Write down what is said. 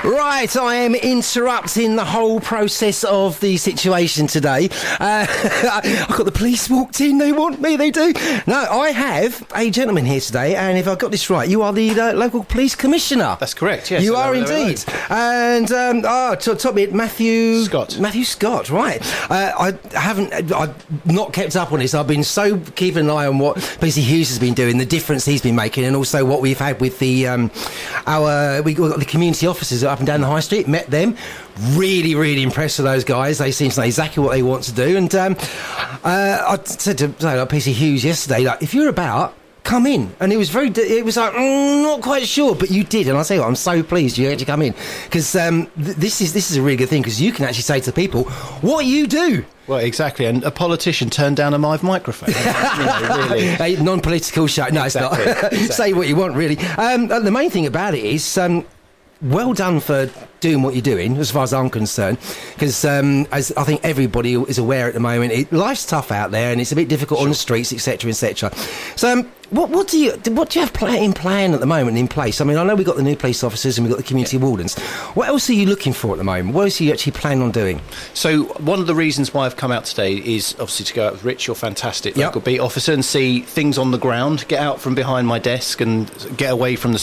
Right, I am interrupting the whole process of the situation today. I've got the police walked in, they want me, they do. No, I have a gentleman here today, and if I got this right, you are the local police commissioner. That's correct, yes. You are indeed. And, top me, Matthew Scott. Matthew Scott, right. I've not kept up on this. I've been so keeping an eye on what PC Hughes has been doing, the difference he's been making, and also what we've had with the we've got the community officers up and down the high street. Met them, really impressed with those guys. They seem to know exactly what they want to do. And I said to PC Hughes yesterday, like, if you're about, come in. And it was like, not quite sure, but you did. And I say, I'm so pleased you actually come in, because this is a really good thing, because you can actually say to people what you do. Well, exactly, and a politician turned down a live microphone. Really. A non-political show. No, exactly, it's not. Exactly. Say what you want, really. The main thing about it is, well done for doing what you're doing, as far as I'm concerned, because as I think everybody is aware at the moment, life's tough out there, and it's a bit difficult on the streets, etc., etc. So, what do you have in plan at the moment in place? I mean, I know we've got the new police officers and we've got the community wardens. What else are you looking for at the moment? What else are you actually planning on doing? So, one of the reasons why I've come out today is obviously to go out with Rich, your fantastic local beat officer, and see things on the ground, get out from behind my desk and get away from the